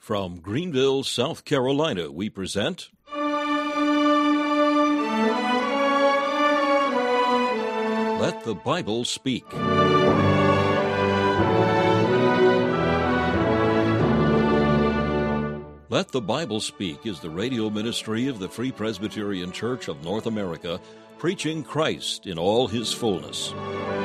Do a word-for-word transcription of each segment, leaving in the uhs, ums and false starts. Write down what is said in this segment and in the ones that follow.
From Greenville, South Carolina, we present Let the Bible Speak. Let the Bible Speak is the radio ministry of the Free Presbyterian Church of North America, preaching Christ in all his fullness.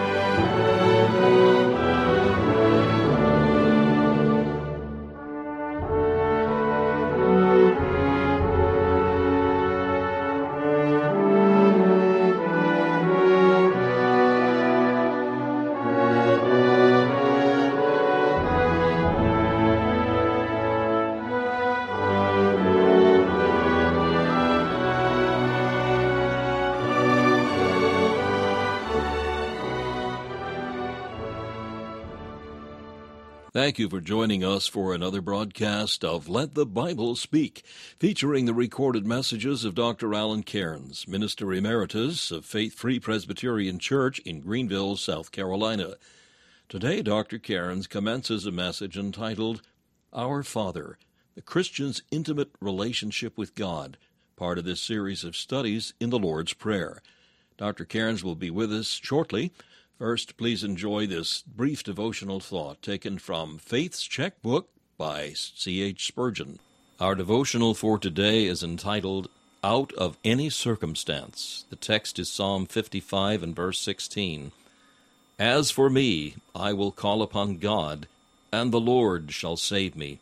Thank you for joining us for another broadcast of Let the Bible Speak, featuring the recorded messages of Doctor Alan Cairns, Minister Emeritus of Faith Free Presbyterian Church in Greenville, South Carolina. Today, Doctor Cairns commences a message entitled, Our Father, the Christian's Intimate Relationship with God, part of this series of studies in the Lord's Prayer. Doctor Cairns will be with us shortly. First, please enjoy this brief devotional thought taken from Faith's Checkbook by C H Spurgeon. Our devotional for today is entitled, Out of Any Circumstance. The text is Psalm fifty-five and verse sixteen. As for me, I will call upon God, and the Lord shall save me.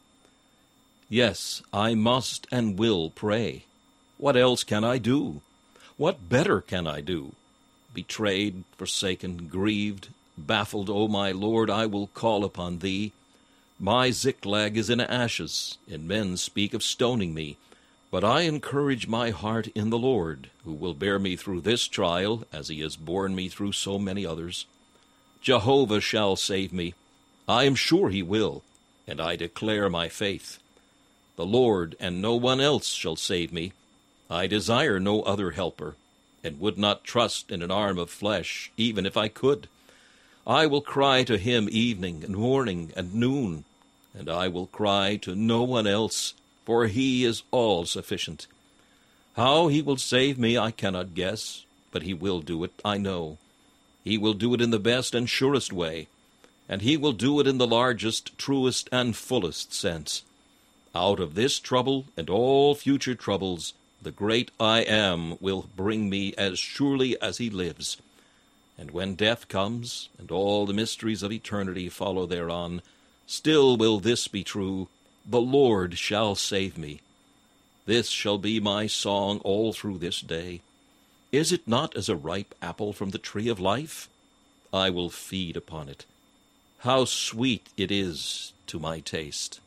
Yes, I must and will pray. What else can I do? What better can I do? Betrayed, forsaken, grieved, baffled, O my Lord, I will call upon thee. My Ziklag is in ashes, and men speak of stoning me. But I encourage my heart in the Lord, who will bear me through this trial, as he has borne me through so many others. Jehovah shall save me. I am sure he will, and I declare my faith. The Lord and no one else shall save me. I desire no other helper, and would not trust in an arm of flesh, even if I could. I will cry to him evening and morning and noon, and I will cry to no one else, for he is all sufficient. How he will save me I cannot guess, but he will do it, I know. He will do it in the best and surest way, and he will do it in the largest, truest, and fullest sense. Out of this trouble and all future troubles, the great I Am will bring me as surely as he lives. And when death comes, and all the mysteries of eternity follow thereon, still will this be true, the Lord shall save me. This shall be my song all through this day. Is it not as a ripe apple from the tree of life? I will feed upon it. How sweet it is to my taste.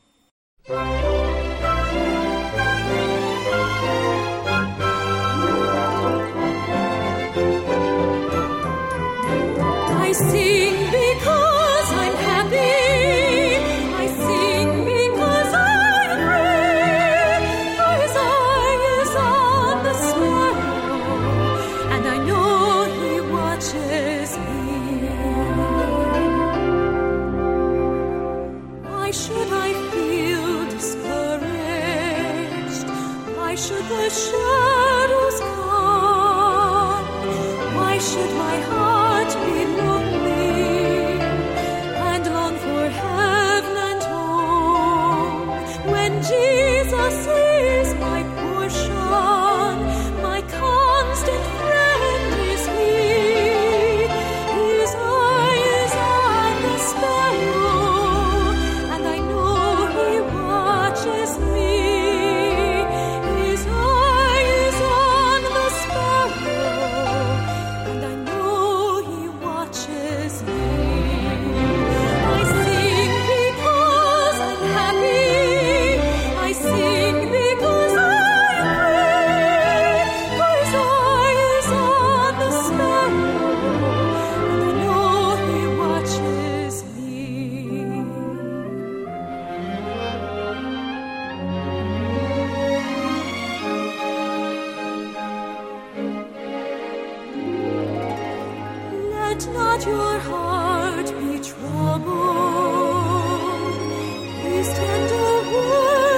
I sing because I'm happy. I sing because I pray. His eye is on the sparrow, and I know he watches me. Why should I feel discouraged? Why should the shadows come? Why should my heart be lonely and long for heaven and home, when Jesus is my portion, my constant friend is he. His eye is on the sparrow, and I know he watches me. His eye is on the sparrow, and I know he watches me. I sing because I'm happy. I sing because I pray. His eye is on the sparrow, and I know he watches me. Let not your heart be troubled. His tender word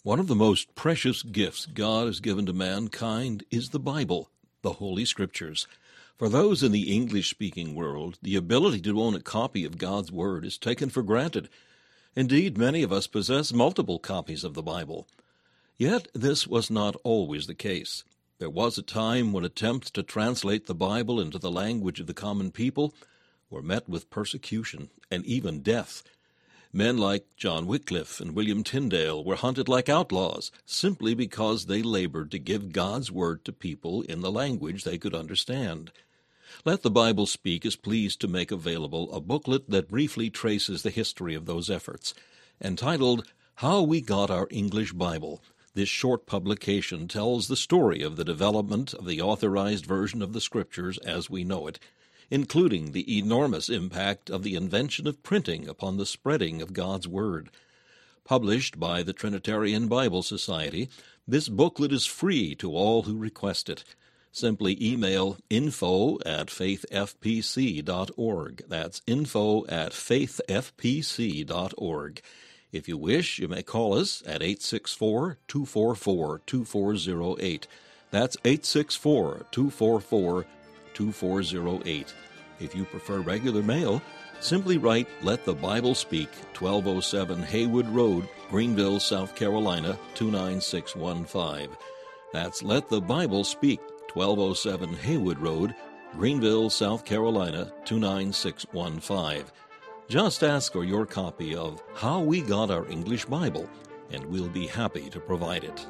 One of the most precious gifts God has given to mankind is the Bible, the Holy Scriptures. For those in the English-speaking world, the ability to own a copy of God's Word is taken for granted. Indeed, many of us possess multiple copies of the Bible. Yet this was not always the case. There was a time when attempts to translate the Bible into the language of the common people were met with persecution and even death. Men like John Wycliffe and William Tyndale were hunted like outlaws simply because they labored to give God's Word to people in the language they could understand. Let the Bible Speak is pleased to make available a booklet that briefly traces the history of those efforts. Entitled, How We Got Our English Bible, this short publication tells the story of the development of the authorized version of the Scriptures as we know it, including the enormous impact of the invention of printing upon the spreading of God's Word. Published by the Trinitarian Bible Society, this booklet is free to all who request it. Simply email info at faith f p c dot org. That's info at faith f p c dot org. If you wish, you may call us at eight six four, two four four, two four zero eight. That's eight six four, two four four, two four zero eight. If you prefer regular mail, simply write Let the Bible Speak, twelve oh seven Haywood Road, Greenville, South Carolina, two nine six one five. That's Let the Bible Speak, twelve oh seven Haywood Road, Greenville, South Carolina, two nine six one five. Just ask for your copy of How We Got Our English Bible, and we'll be happy to provide it.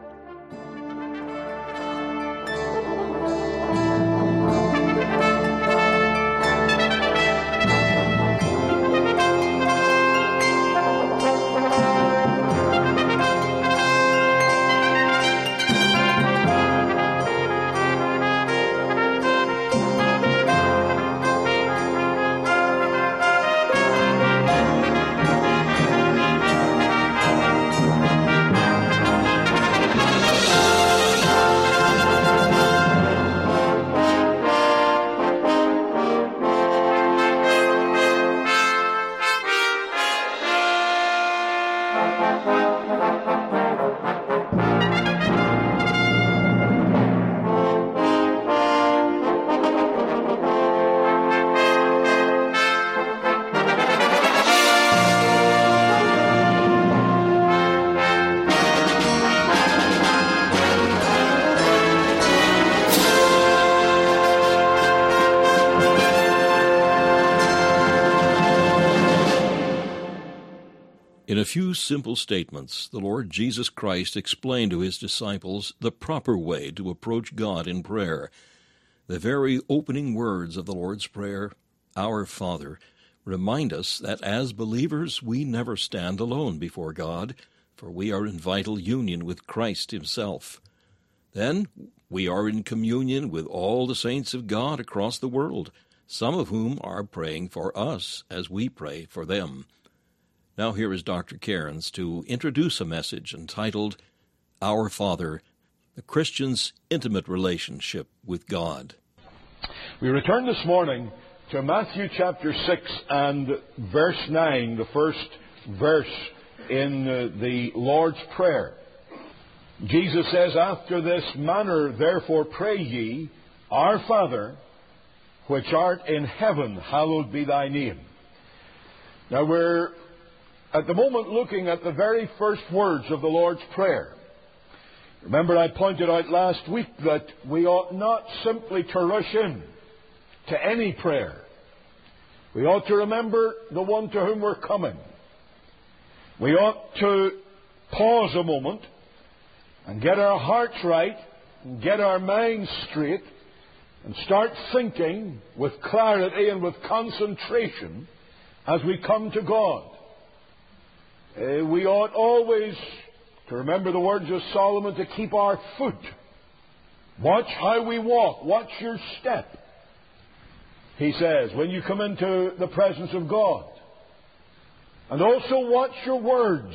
In a few simple statements, the Lord Jesus Christ explained to his disciples the proper way to approach God in prayer. The very opening words of the Lord's Prayer, Our Father, remind us that as believers we never stand alone before God, for we are in vital union with Christ himself. Then we are in communion with all the saints of God across the world, some of whom are praying for us as we pray for them. Now here is Doctor Cairns to introduce a message entitled, Our Father, the Christian's Intimate Relationship with God. We return this morning to Matthew chapter six and verse nine, the first verse in the Lord's Prayer. Jesus says, After this manner therefore pray ye, Our Father, which art in heaven, hallowed be thy name. Now we're at the moment looking at the very first words of the Lord's Prayer. Remember, I pointed out last week that we ought not simply to rush in to any prayer. We ought to remember the one to whom we're coming. We ought to pause a moment and get our hearts right and get our minds straight and start thinking with clarity and with concentration as we come to God. Uh, we ought always to remember the words of Solomon, to keep our foot. Watch how we walk. Watch your step, he says, when you come into the presence of God. And also watch your words.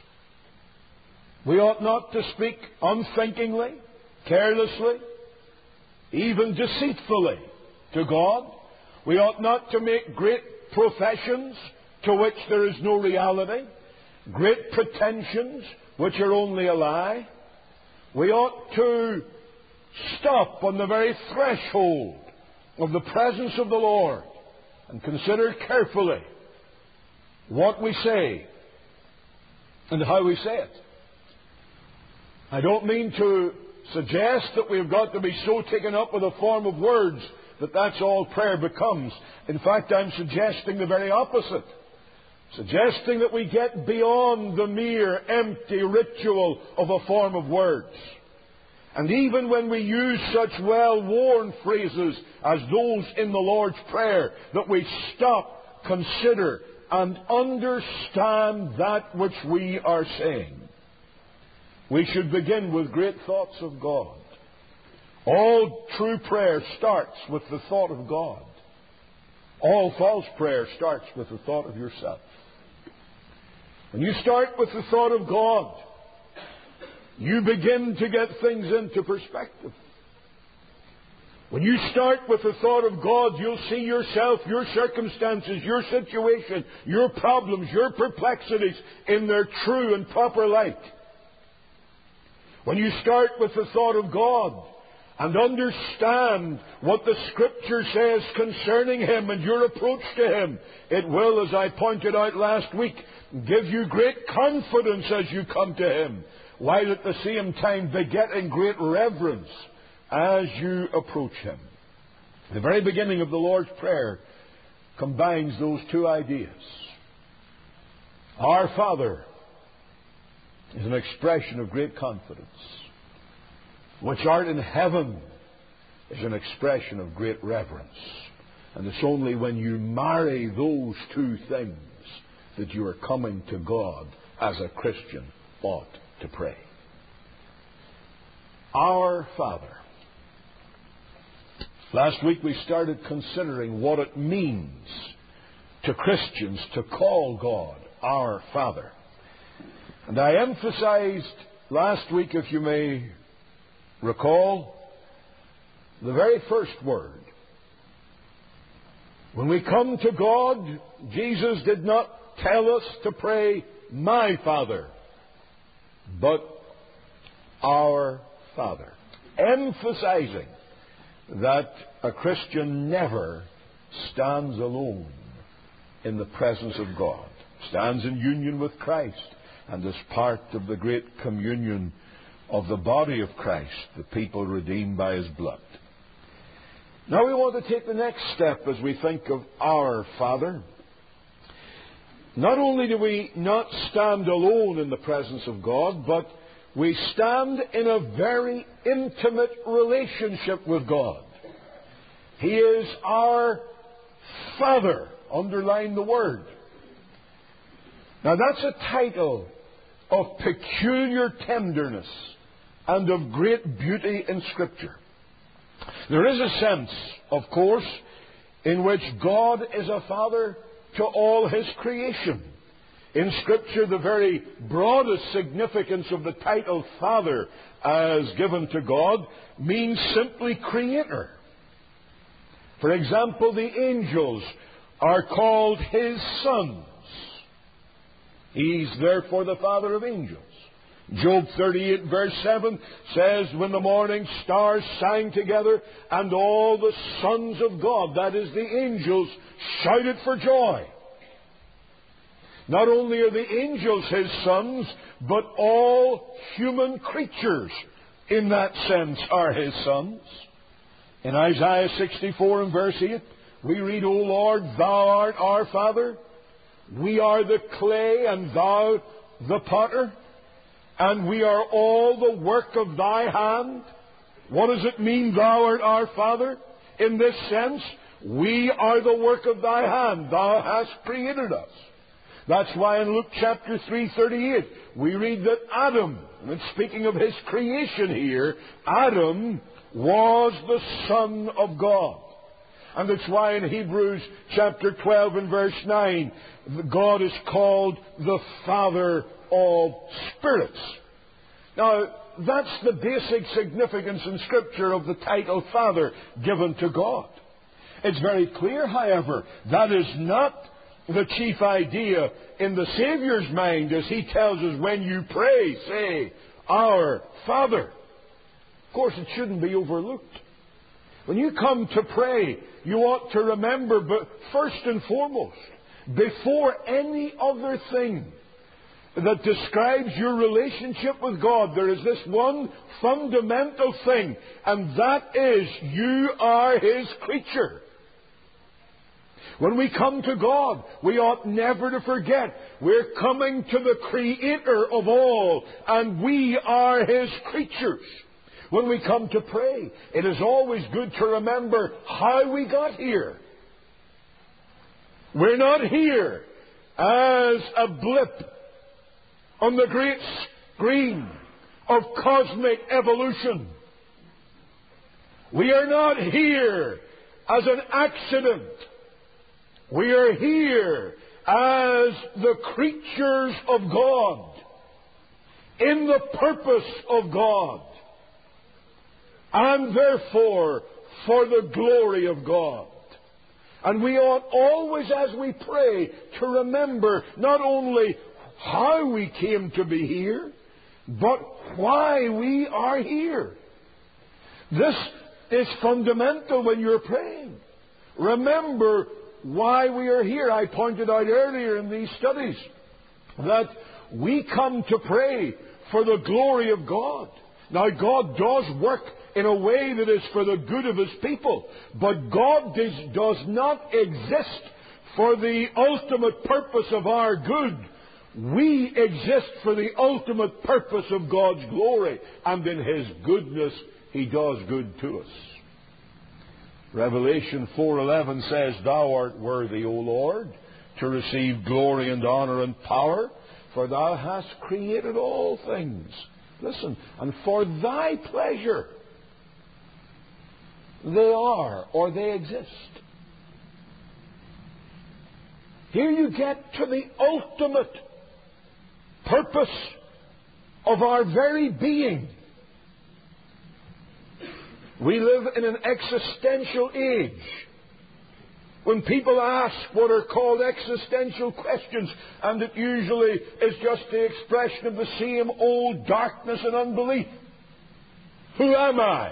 We ought not to speak unthinkingly, carelessly, even deceitfully to God. We ought not to make great professions to which there is no reality, great pretensions which are only a lie. We ought to stop on the very threshold of the presence of the Lord and consider carefully what we say and how we say it. I don't mean to suggest that we've got to be so taken up with a form of words that that's all prayer becomes. In fact, I'm suggesting the very opposite. Suggesting that we get beyond the mere empty ritual of a form of words. And even when we use such well-worn phrases as those in the Lord's Prayer, that we stop, consider, and understand that which we are saying. We should begin with great thoughts of God. All true prayer starts with the thought of God. All false prayer starts with the thought of yourself. When you start with the thought of God, you begin to get things into perspective. When you start with the thought of God, you'll see yourself, your circumstances, your situation, your problems, your perplexities in their true and proper light. When you start with the thought of God and understand what the Scripture says concerning Him and your approach to Him, it will, as I pointed out last week, give you great confidence as you come to Him, while at the same time begetting great reverence as you approach Him. The very beginning of the Lord's Prayer combines those two ideas. Our Father is an expression of great confidence. Which art in heaven is an expression of great reverence. And it's only when you marry those two things that you are coming to God as a Christian ought to pray. Our Father. Last week we started considering what it means to Christians to call God our Father. And I emphasized last week, if you may recall, the very first word. When we come to God, Jesus did not tell us to pray, my Father, but our Father, emphasizing that a Christian never stands alone in the presence of God, stands in union with Christ, and is part of the great communion of the body of Christ, the people redeemed by His blood. Now we want to take the next step as we think of our Father. Not only do we not stand alone in the presence of God, but we stand in a very intimate relationship with God. He is our Father. Underline the word. Now that's a title of peculiar tenderness and of great beauty in Scripture. There is a sense, of course, in which God is a Father to all His creation. In Scripture, the very broadest significance of the title Father as given to God means simply Creator. For example, the angels are called His sons. He's therefore the Father of angels. Job thirty-eight verse seven says, when the morning stars sang together and all the sons of God, that is the angels, shouted for joy. Not only are the angels His sons, but all human creatures in that sense are His sons. In Isaiah sixty-four and verse eight, we read, O Lord, Thou art our Father. We are the clay and Thou the potter. And we are all the work of Thy hand. What does it mean, Thou art our Father? In this sense, we are the work of Thy hand. Thou hast created us. That's why in Luke chapter three thirty-eight, we read that Adam, and speaking of his creation here, Adam was the Son of God. And that's why in Hebrews chapter twelve and verse nine, God is called the Father of spirits. Now, that's the basic significance in Scripture of the title Father given to God. It's very clear, however, that is not the chief idea in the Saviour's mind as He tells us, when you pray, say, Our Father. Of course, it shouldn't be overlooked. When you come to pray, you ought to remember, but first and foremost, before any other thing that describes your relationship with God, there is this one fundamental thing, and that is, you are His creature. When we come to God, we ought never to forget we're coming to the Creator of all, and we are His creatures. When we come to pray, it is always good to remember how we got here. We're not here as a blip on the great screen of cosmic evolution. We are not here as an accident. We are here as the creatures of God, in the purpose of God, and therefore for the glory of God. And we ought always, as we pray, to remember not only how we came to be here, but why we are here. This is fundamental when you're praying. Remember why we are here. I pointed out earlier in these studies that we come to pray for the glory of God. Now, God does work in a way that is for the good of His people, but God does, does not exist for the ultimate purpose of our good. We exist for the ultimate purpose of God's glory, and in His goodness He does good to us. Revelation four eleven says, Thou art worthy, O Lord, to receive glory and honor and power, for Thou hast created all things. Listen, and for Thy pleasure they are, or they exist. Here you get to the ultimate purpose of our very being. We live in an existential age when people ask what are called existential questions, and it usually is just the expression of the same old darkness and unbelief. Who am I?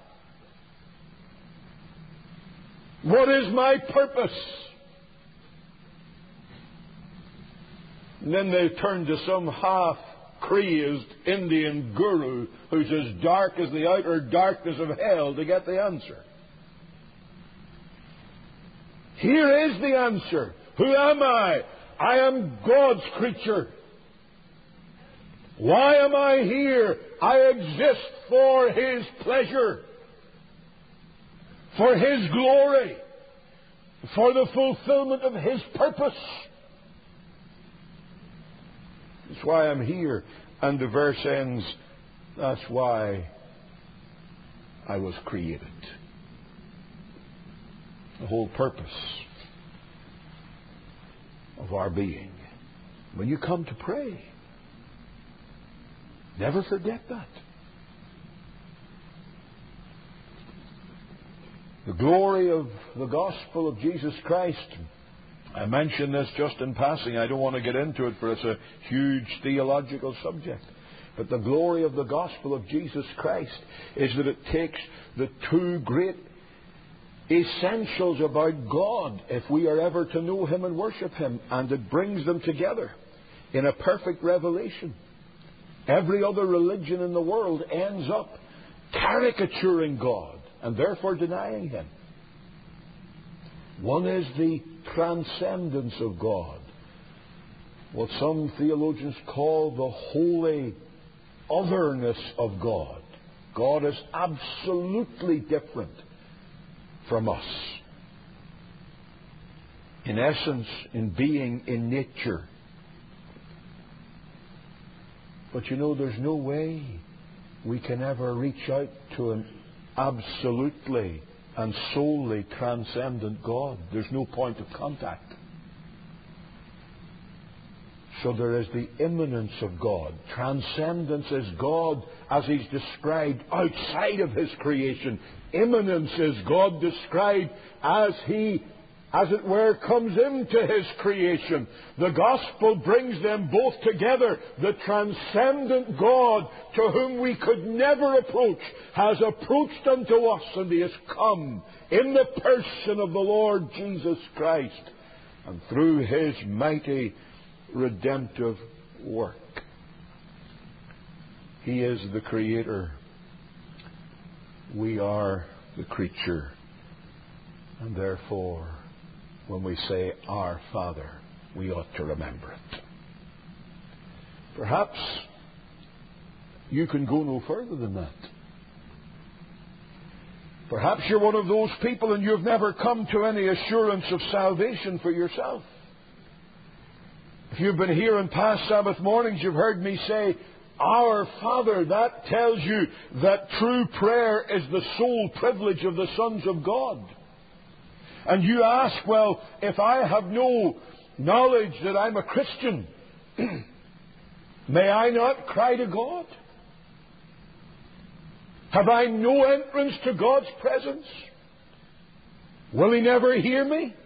What is my purpose? And then they turn to some half-crazed Indian guru who's as dark as the outer darkness of hell to get the answer. Here is the answer. Who am I? I am God's creature. Why am I here? I exist for His pleasure, for His glory, for the fulfillment of His purpose. That's why I'm here. And the verse ends, that's why I was created. The whole purpose of our being. When you come to pray, never forget that. The glory of the gospel of Jesus Christ. I mention this just in passing. I don't want to get into it, for it's a huge theological subject. But the glory of the gospel of Jesus Christ is that it takes the two great essentials about God, if we are ever to know Him and worship Him, and it brings them together in a perfect revelation. Every other religion in the world ends up caricaturing God and therefore denying Him. One is the transcendence of God, what some theologians call the holy otherness of God. God is absolutely different from us. In essence, in being, in nature. But you know, there's no way we can ever reach out to an absolutely and solely transcendent God. There's no point of contact. So there is the immanence of God. Transcendence is God as He's described outside of His creation. Immanence is God described as He as it were, comes into his creation. The gospel brings them both together. The transcendent God, to whom we could never approach, has approached unto us, and he has come in the person of the Lord Jesus Christ, and through his mighty redemptive work. He is the Creator. We are the creature. And therefore, when we say, Our Father, we ought to remember it. Perhaps you can go no further than that. Perhaps you're one of those people and you've never come to any assurance of salvation for yourself. If you've been here in past Sabbath mornings, you've heard me say, Our Father. That tells you that true prayer is the sole privilege of the sons of God. And you ask, well, if I have no knowledge that I'm a Christian, may I not cry to God? Have I no entrance to God's presence? Will he never hear me?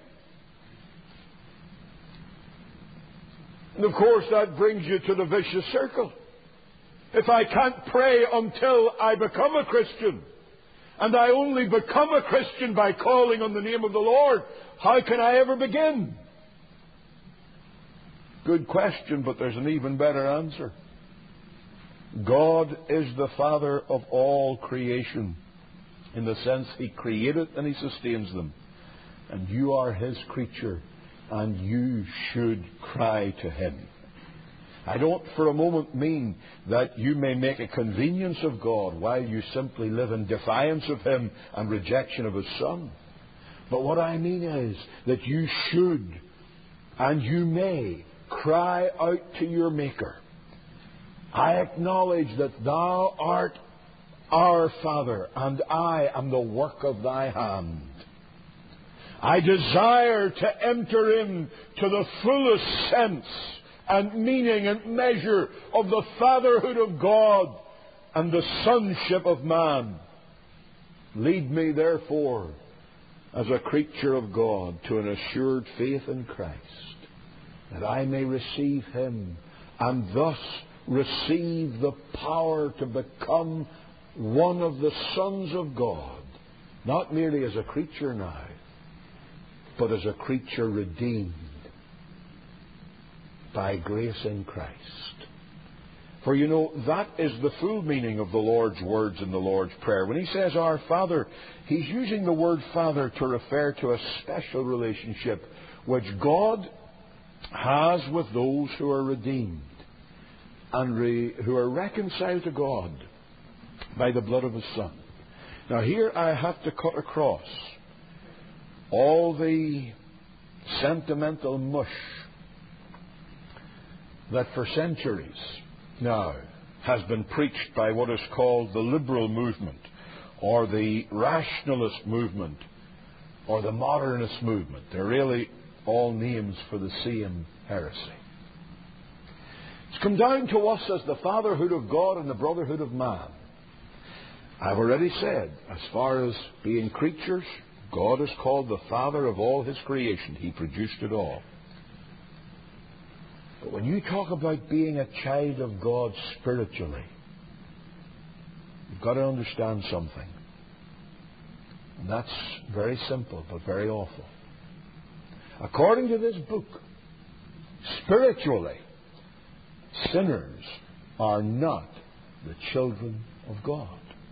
And of course that brings you to the vicious circle. If I can't pray until I become a Christian, and I only become a Christian by calling on the name of the Lord, how can I ever begin? Good question, but there's an even better answer. God is the Father of all creation, in the sense he created and he sustains them. And you are his creature, and you should cry to him. I don't for a moment mean that you may make a convenience of God while you simply live in defiance of him and rejection of his Son. But what I mean is that you should and you may cry out to your Maker. I acknowledge that thou art our Father, and I am the work of thy hand. I desire to enter into the fullest sense and meaning and measure of the fatherhood of God and the sonship of man. Lead me, therefore, as a creature of God, to an assured faith in Christ, that I may receive him and thus receive the power to become one of the sons of God, not merely as a creature now, but as a creature redeemed by grace in Christ. For you know, that is the full meaning of the Lord's words in the Lord's Prayer. When he says, Our Father, he's using the word Father to refer to a special relationship which God has with those who are redeemed and re- who are reconciled to God by the blood of his Son. Now here I have to cut across all the sentimental mush that for centuries now has been preached by what is called the liberal movement, or the rationalist movement, or the modernist movement. They're really all names for the same heresy. It's come down to us as the fatherhood of God and the brotherhood of man. I've already said, as far as being creatures, God is called the Father of all his creation. He produced it all. But when you talk about being a child of God spiritually, you've got to understand something. And that's very simple, but very awful. According to this book, spiritually, sinners are not the children of God.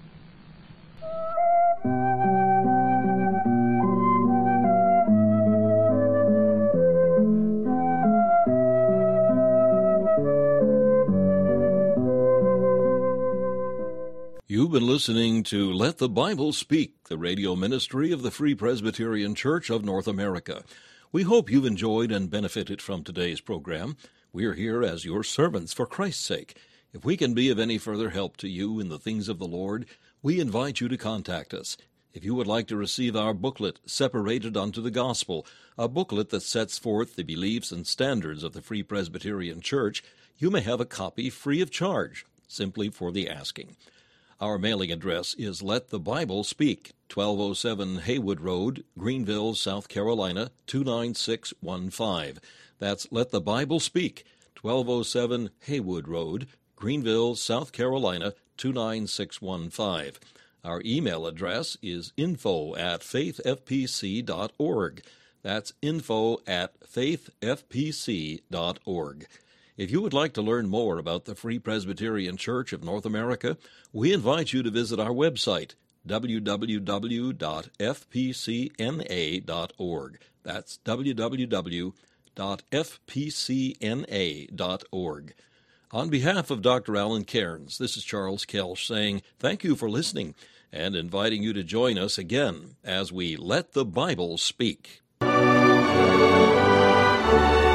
You've been listening to Let the Bible Speak, the radio ministry of the Free Presbyterian Church of North America. We hope you've enjoyed and benefited from today's program. We're here as your servants for Christ's sake. If we can be of any further help to you in the things of the Lord, we invite you to contact us. If you would like to receive our booklet, Separated unto the Gospel, a booklet that sets forth the beliefs and standards of the Free Presbyterian Church, you may have a copy free of charge, simply for the asking. Our mailing address is Let the Bible Speak, twelve oh seven Haywood Road, Greenville, South Carolina, two nine six one five. That's Let the Bible Speak, twelve oh seven Haywood Road, Greenville, South Carolina, two nine six one five. Our email address is info at faith f p c dot org. That's info at faith f p c dot org. If you would like to learn more about the Free Presbyterian Church of North America, we invite you to visit our website, w w w dot f p c n a dot org. That's w w w dot f p c n a dot org. On behalf of Doctor Alan Cairns, this is Charles Kelsch saying thank you for listening and inviting you to join us again as we Let the Bible Speak. Thank you.